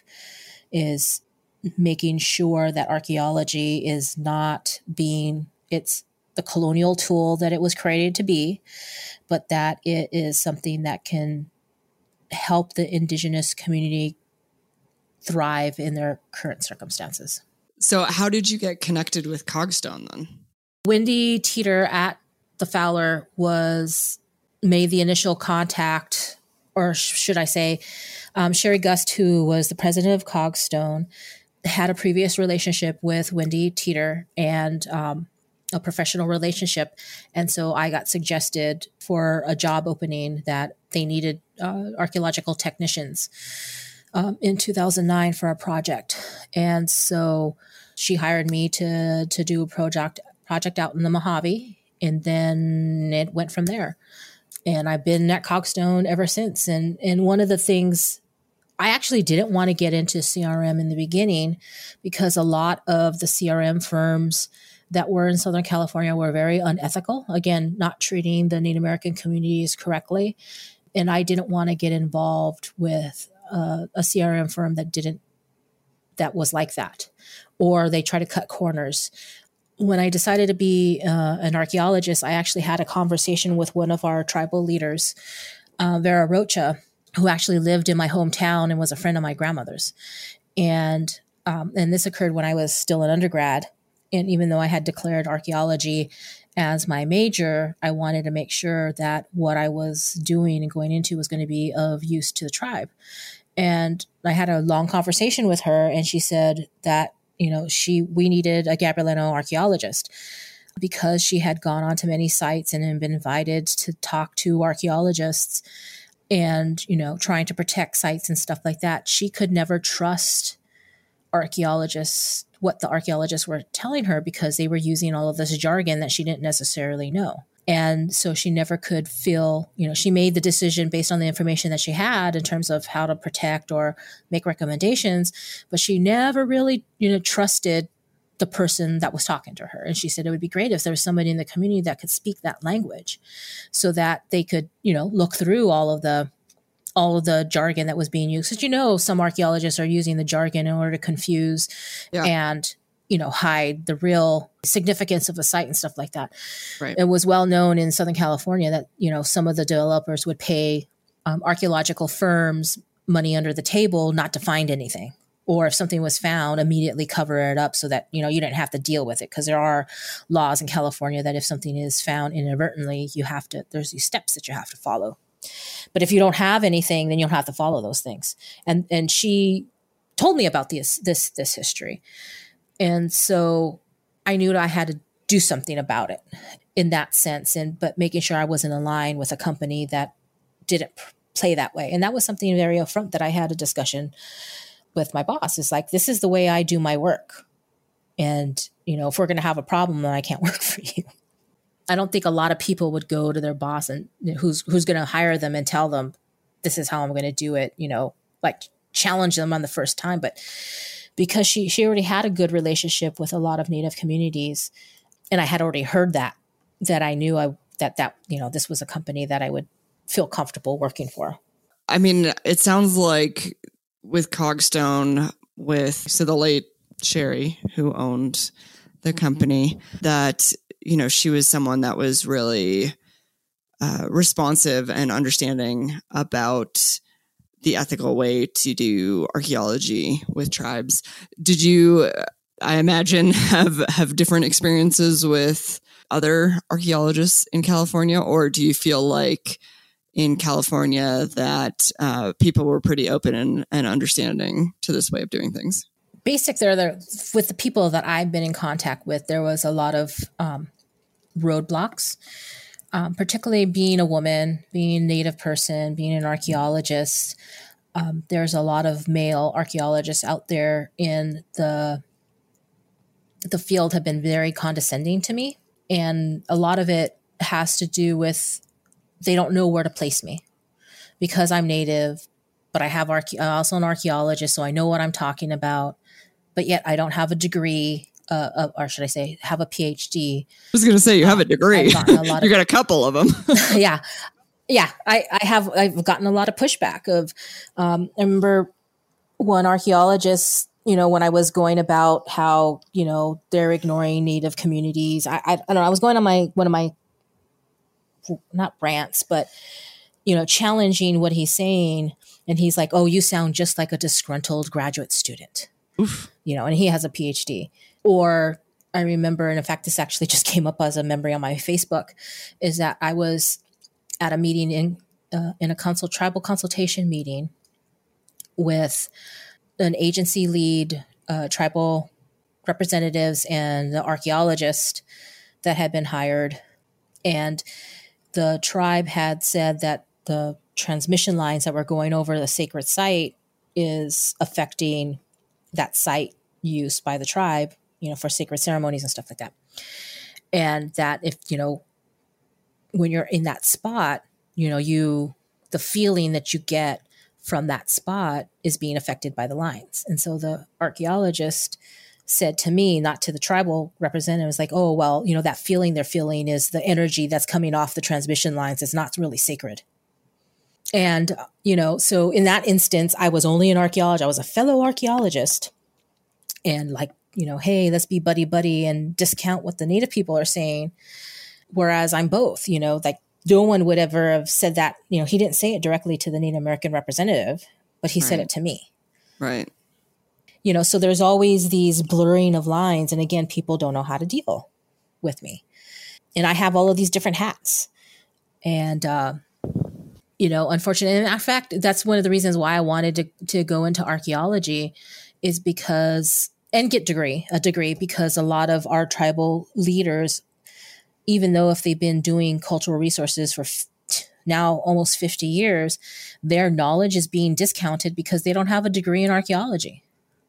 is making sure that archaeology is not being, it's the colonial tool that it was created to be, but that it is something that can help the indigenous community thrive in their current circumstances. So how did you get connected with Cogstone then? Wendy Teeter at the Fowler was made the initial contact, or sh- should I say, um, Sherry Gust, who was the president of Cogstone, had a previous relationship with Wendy Teeter and um, a professional relationship. And so I got suggested for a job opening that they needed uh, archaeological technicians Um, in two thousand nine for a project. And so she hired me to to do a project project out in the Mojave, and then it went from there. And I've been at Cogstone ever since. And and one of the things, I actually didn't want to get into C R M in the beginning because a lot of the C R M firms that were in Southern California were very unethical. Again, not treating the Native American communities correctly. And I didn't want to get involved with uh, a C R M firm that didn't, that was like that, or they try to cut corners. When I decided to be uh, an archaeologist, I actually had a conversation with one of our tribal leaders, uh, Vera Rocha, who actually lived in my hometown and was a friend of my grandmother's. And um, and this occurred when I was still an undergrad. And even though I had declared archaeology as my major, I wanted to make sure that what I was doing and going into was going to be of use to the tribe. And I had a long conversation with her, and she said that, you know, she we needed a Gabrielino archaeologist because she had gone on to many sites and had been invited to talk to archaeologists and, you know, trying to protect sites and stuff like that. She could never trust archaeologists, what the archaeologists were telling her, because they were using all of this jargon that she didn't necessarily know. And so she never could feel, you know, she made the decision based on the information that she had in terms of how to protect or make recommendations, but she never really, you know, trusted the person that was talking to her. And she said it would be great if there was somebody in the community that could speak that language so that they could, you know, look through all of the all of the jargon that was being used. Because, you know, some archaeologists are using the jargon in order to confuse yeah. and, you know, hide the real significance of the site and stuff like that. Right. It was well known in Southern California that, you know, some of the developers would pay um, archaeological firms money under the table not to find anything. Or if something was found, immediately cover it up so that, you know, you didn't have to deal with it. Because there are laws in California that if something is found inadvertently, you have to, there's these steps that you have to follow. But if you don't have anything, then you'll have to follow those things. And and she told me about this this this history. And so I knew that I had to do something about it in that sense, and but making sure I wasn't in line with a company that didn't play that way. And that was something very upfront that I had a discussion with my boss. It's like, this is the way I do my work. And, you know, if we're going to have a problem, then I can't work for you. I don't think a lot of people would go to their boss and who's who's going to hire them and tell them, this is how I'm going to do it, you know, like challenge them on the first time. But because she she already had a good relationship with a lot of Native communities, and I had already heard that, that I knew I that that, you know, this was a company that I would feel comfortable working for. I mean, it sounds like with Cogstone, with so the late Sherry, who owned the company, that, you know, she was someone that was really uh, responsive and understanding about the ethical way to do archaeology with tribes. Did you, I imagine, have have different experiences with other archaeologists in California, or do you feel like in California that uh, people were pretty open and, and understanding to this way of doing things? Basic, there, there with the people that I've been in contact with, there was a lot of um, roadblocks, um, particularly being a woman, being a Native person, being an archaeologist. Um, there's a lot of male archaeologists out there in the the field have been very condescending to me. And a lot of it has to do with they don't know where to place me because I'm Native, but I have archae- I'm also an archaeologist, so I know what I'm talking about. But yet I don't have a degree, uh, uh, or should I say, have a P H D. I was going to say you have a degree. A lot you of, got a couple of them. yeah, yeah. I, I have. I've gotten a lot of pushback. Of um, I remember one archaeologist. You know, when I was going about how you know they're ignoring Native communities. I, I, I don't know. I was going on my one of my not rants, but you know, challenging what he's saying, and he's like, "Oh, you sound just like a disgruntled graduate student." Oof. You know, and he has a P H D. Or I remember, and in fact, this actually just came up as a memory on my Facebook, is that I was at a meeting in uh, in a consult, tribal consultation meeting with an agency lead, uh, tribal representatives, and the archaeologist that had been hired. And the tribe had said that the transmission lines that were going over the sacred site is affecting that site use by the tribe, you know, for sacred ceremonies and stuff like that. And that if, you know, when you're in that spot, you know, you, the feeling that you get from that spot is being affected by the lines. And so the archaeologist said to me, not to the tribal representatives, like, oh, well, you know, that feeling they're feeling is the energy that's coming off the transmission lines. It's not really sacred. And, you know, so in that instance, I was only an archaeologist. I was a fellow archaeologist. And like, you know, hey, let's be buddy buddy and discount what the Native people are saying. Whereas I'm both, you know, like no one would ever have said that. You know, he didn't say it directly to the Native American representative, but he right. said it to me. Right. You know, so there's always these blurring of lines. And again, people don't know how to deal with me. And I have all of these different hats. And, uh, you know, unfortunately, in fact, that's one of the reasons why I wanted to, to go into archaeology is because, and get degree, a degree, because a lot of our tribal leaders, even though if they've been doing cultural resources for f- now almost fifty years, their knowledge is being discounted because they don't have a degree in archaeology.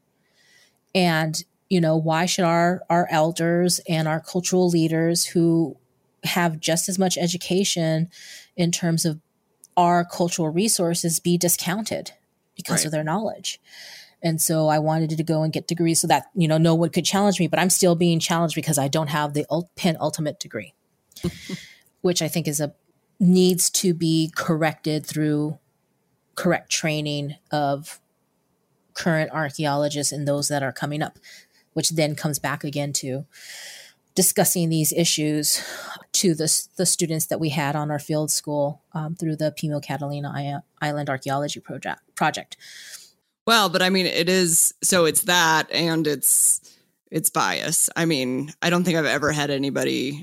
And, you know, why should our, our elders and our cultural leaders who have just as much education in terms of our cultural resources be discounted because right. of their knowledge? And so I wanted to go and get degrees so that, you know, no one could challenge me, but I'm still being challenged because I don't have the ult- penultimate degree, which I think is a needs to be corrected through correct training of current archaeologists and those that are coming up, which then comes back again to discussing these issues to the, the students that we had on our field school um, through the Pimo Catalina Island Archaeology Project. project. Well, but I mean, it is, so it's that and it's, it's bias. I mean, I don't think I've ever had anybody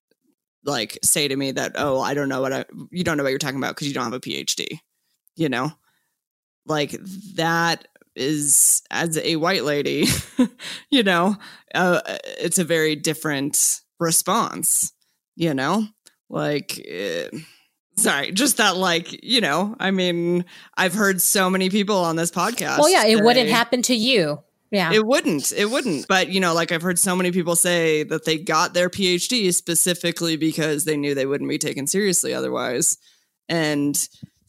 like say to me that, oh, I don't know what I, you don't know what you're talking about because you don't have a P H D, you know, like that is, as a white lady, you know, uh, it's a very different response, you know, like, uh, sorry, just that, like, you know, I mean, I've heard so many people on this podcast. Well, yeah, it say, wouldn't happen to you. Yeah, it wouldn't. It wouldn't. But, you know, like I've heard so many people say that they got their P H D specifically because they knew they wouldn't be taken seriously otherwise. And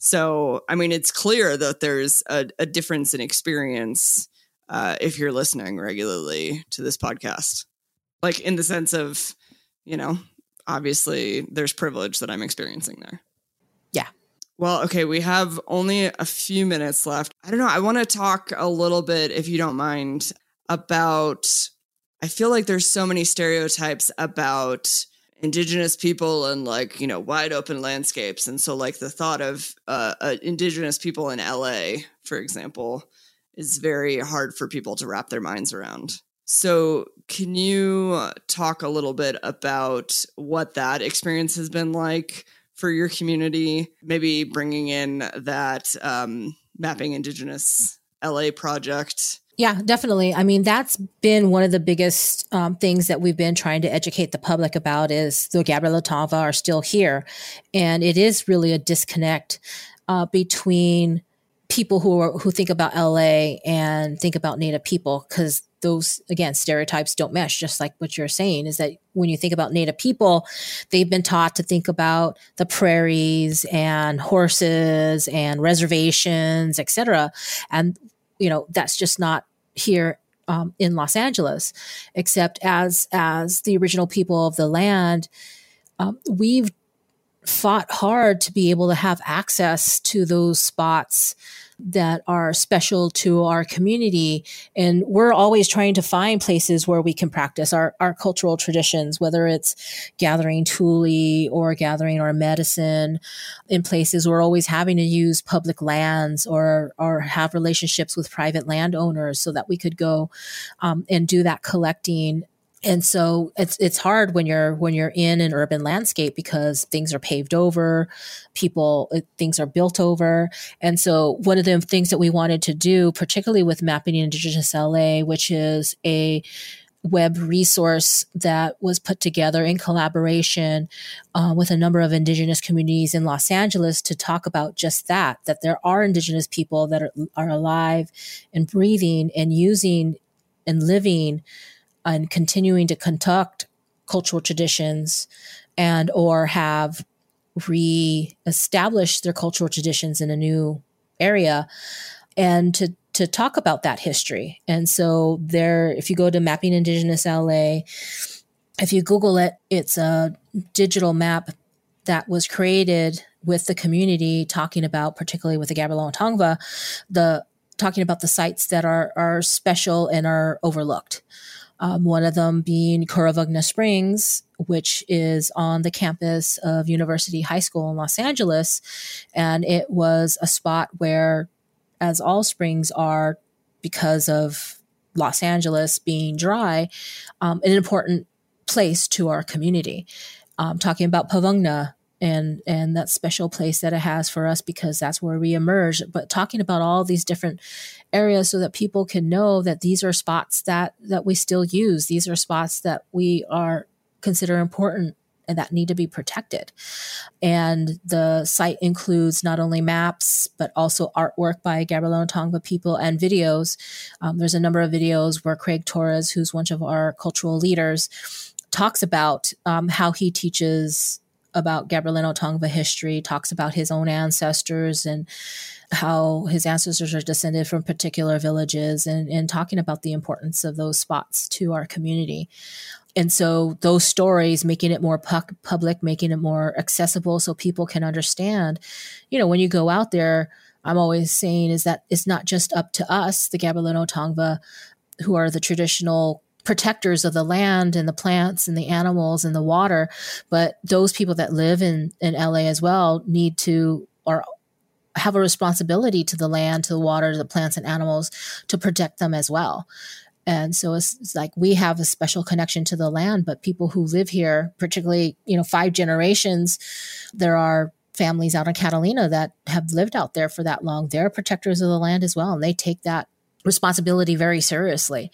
so, I mean, it's clear that there's a, a difference in experience uh, if you're listening regularly to this podcast, like in the sense of, you know, obviously there's privilege that I'm experiencing there. Yeah. Well, okay, we have only a few minutes left. I don't know. I want to talk a little bit, if you don't mind, about, I feel like there's so many stereotypes about Indigenous people and, like, you know, wide open landscapes. And so, like, the thought of uh, uh, Indigenous people in L A, for example, is very hard for people to wrap their minds around. So can you talk a little bit about what that experience has been like for your community, maybe bringing in that um, Mapping Indigenous L A project? Yeah, definitely. I mean, that's been one of the biggest um, things that we've been trying to educate the public about is the Gabriel Tava are still here. And it is really a disconnect uh, between people who are, who think about L A and think about Native people, because those, again, stereotypes don't mesh, just like what you're saying, is that when you think about Native people, they've been taught to think about the prairies and horses and reservations, et cetera. And, you know, that's just not here um, in Los Angeles, except as, as the original people of the land, um, we've fought hard to be able to have access to those spots that are special to our community. And we're always trying to find places where we can practice our, our cultural traditions, whether it's gathering tule or gathering our medicine in places. We're always having to use public lands or, or have relationships with private landowners so that we could go um, and do that collecting. And so it's it's hard when you're when you're in an urban landscape because things are paved over, people things are built over. And so one of the things that we wanted to do, particularly with Mapping Indigenous L A, which is a web resource that was put together in collaboration uh, with a number of Indigenous communities in Los Angeles to talk about just that, that there are Indigenous people that are, are alive and breathing and using and living and continuing to conduct cultural traditions and or have re-establish their cultural traditions in a new area and to to talk about that history. And so there, if you go to Mapping Indigenous L A, if you Google it, it's a digital map that was created with the community, talking about, particularly with the Gabrielino Tongva, the talking about the sites that are are special and are overlooked. Um, one of them being Corovogna Springs, which is on the campus of University High School in Los Angeles. And it was a spot where, as all springs are, because of Los Angeles being dry, um, an important place to our community. Um, talking about Pavungna and and that special place that it has for us because that's where we emerge. But talking about all these different areas so that people can know that these are spots that that we still use. These are spots that we are consider important and that need to be protected. And the site includes not only maps, but also artwork by Gabrielino Tongva people and videos. Um, there's a number of videos where Craig Torres, who's one of our cultural leaders, talks about um, how he teaches about Gabrielino Tongva history, talks about his own ancestors and how his ancestors are descended from particular villages, and, and talking about the importance of those spots to our community. And so those stories, making it more pu- public, making it more accessible so people can understand, you know, when you go out there, I'm always saying is that it's not just up to us, the Gabrielino Tongva, who are the traditional protectors of the land and the plants and the animals and the water, but those people that live in, in L A as well need to, or have a responsibility to the land, to the water, to the plants and animals to protect them as well. And so it's, it's like we have a special connection to the land, but people who live here, particularly, you know, five generations, there are families out in Catalina that have lived out there for that long. They're protectors of the land as well, and they take that responsibility very seriously.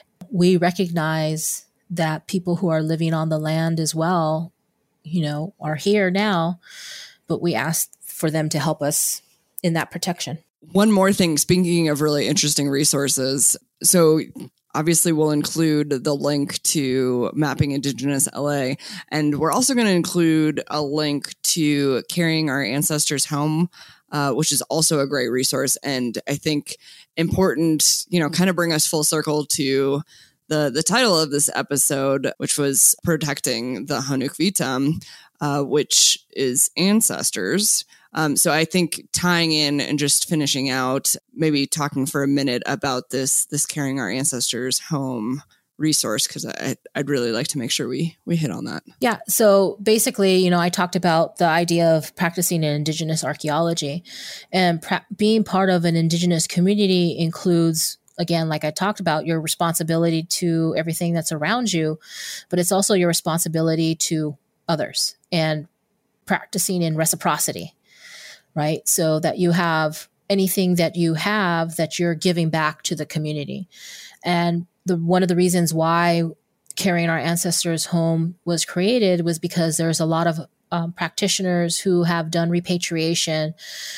We recognize that people who are living on the land as well, you know, are here now, but we ask for them to help us in that protection. One more thing, speaking of really interesting resources. So obviously we'll include the link to Mapping Indigenous L A, and we're also going to include a link to Carrying Our Ancestors Home, uh, which is also a great resource. And I think important, you know, kind of bring us full circle to the, the title of this episode, which was Protecting the Honuk Vitam, uh, which is ancestors. Um, so I think tying in and just finishing out, maybe talking for a minute about this this Carrying Our Ancestors Home resource, because I'd really like to make sure we we hit on that. Yeah. So basically, you know, I talked about the idea of practicing in Indigenous archaeology, and pra- being part of an Indigenous community includes, again, like I talked about, your responsibility to everything that's around you, but it's also your responsibility to others and practicing in reciprocity. Right? So that you have anything that you have that you're giving back to the community. And the one of the reasons why Carrying Our Ancestors Home was created was because there's a lot of um, practitioners who have done repatriation,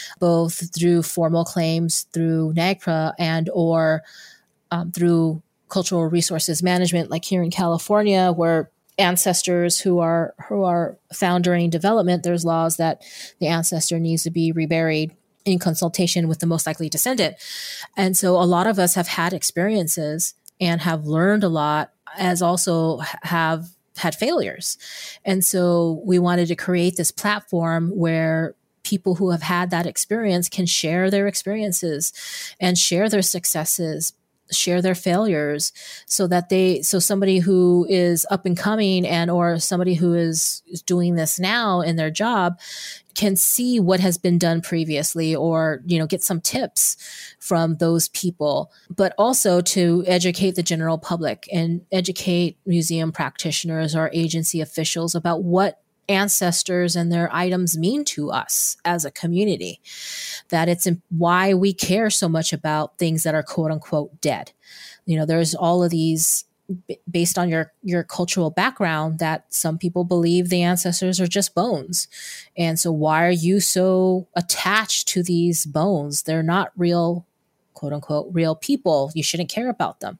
both through formal claims through NAGPRA and or um, through cultural resources management, like here in California, where ancestors who are who are found during development, there's laws that the ancestor needs to be reburied in consultation with the most likely descendant. And so a lot of us have had experiences and have learned a lot, as also have had failures. And so we wanted to create this platform where people who have had that experience can share their experiences and share their successes, share their failures, so that they, so somebody who is up and coming and, or somebody who is, is doing this now in their job can see what has been done previously, or, you know, get some tips from those people, but also to educate the general public and educate museum practitioners or agency officials about what ancestors and their items mean to us as a community, that it's why we care so much about things that are quote unquote dead. You know, there's all of these based on your, your cultural background, that some people believe the ancestors are just bones. And so why are you so attached to these bones? They're not real, quote unquote, real people. You shouldn't care about them.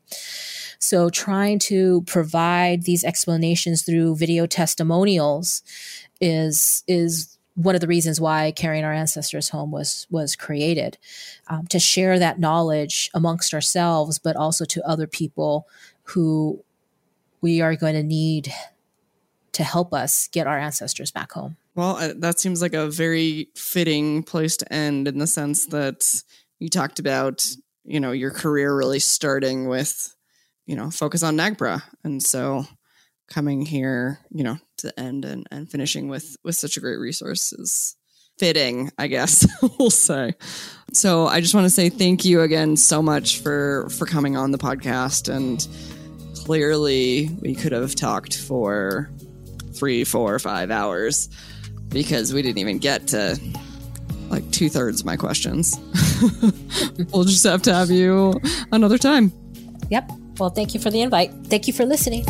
So trying to provide these explanations through video testimonials is is one of the reasons why Carrying Our Ancestors Home was was created, um, to share that knowledge amongst ourselves, but also to other people who we are going to need to help us get our ancestors back home. Well, uh, that seems like a very fitting place to end, in the sense that you talked about, you know, your career really starting with, you know, focus on NAGPRA. And so coming here, you know, to the end and, and finishing with, with such a great resource is fitting, I guess we'll say. So I just want to say thank you again so much for, for coming on the podcast. And clearly we could have talked for three, four, five hours because we didn't even get to like two thirds of my questions. We'll just have to have you another time. Yep. Well, thank you for the invite. Thank you for listening.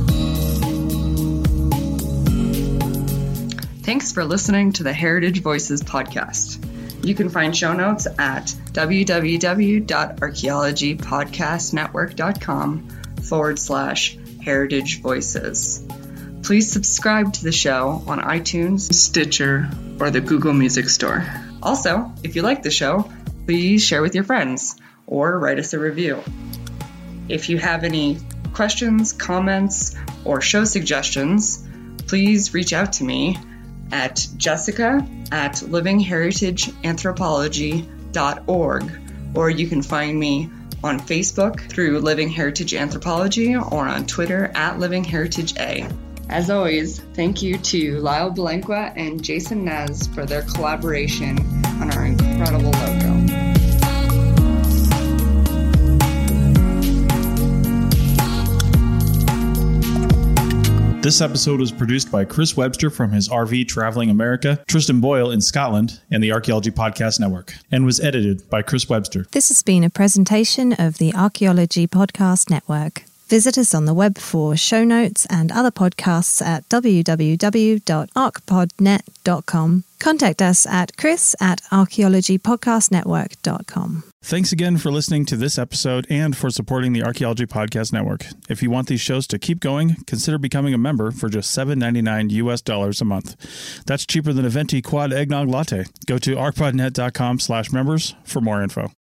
Thanks for listening to the Heritage Voices podcast. You can find show notes at www.archaeologypodcastnetwork.com forward slash heritage voices. Please subscribe to the show on iTunes, Stitcher, or the Google Music Store. Also, if you like the show, please share with your friends or write us a review. If you have any questions, comments, or show suggestions, please reach out to me at Jessica at livingheritageanthropology dot org, or you can find me on Facebook through Living Heritage Anthropology or on Twitter at Living Heritage A. As always, thank you to Lyle Belenqua and Jason Nez for their collaboration on our incredible logo. This episode was produced by Chris Webster from his R V Traveling America, Tristan Boyle in Scotland, and the Archaeology Podcast Network, and was edited by Chris Webster. This has been a presentation of the Archaeology Podcast Network. Visit us on the web for show notes and other podcasts at w w w dot arc pod net dot com. Contact us at chris at archaeology podcast network dot com. Thanks again for listening to this episode and for supporting the Archaeology Podcast Network. If you want these shows to keep going, consider becoming a member for just seven dollars and ninety-nine U S dollars a month. That's cheaper than a venti quad eggnog latte. Go to arc pod net dot com slash members for more info.